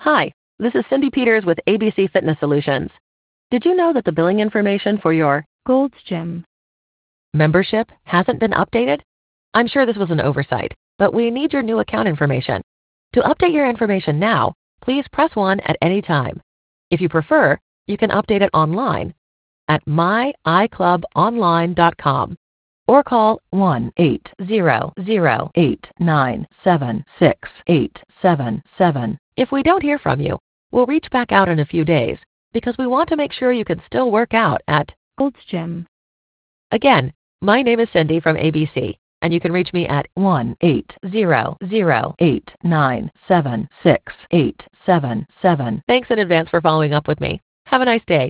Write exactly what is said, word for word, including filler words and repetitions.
Hi, this is Cindy Peters with A B C Fitness Solutions. Did you know that the billing information for your Gold's Gym membership hasn't been updated? I'm sure this was an oversight, but we need your new account information. To update your information now, please press one at any time. If you prefer, you can update it online at my i club online dot com or call one eight zero zero eight nine seven six eight seven seven. If we don't hear from you, we'll reach back out in a few days because we want to make sure you can still work out at Gold's Gym. Again, my name is Cindy from A B C, and you can reach me at one eight zero zero eight nine seven six eight seven seven. Thanks in advance for following up with me. Have a nice day.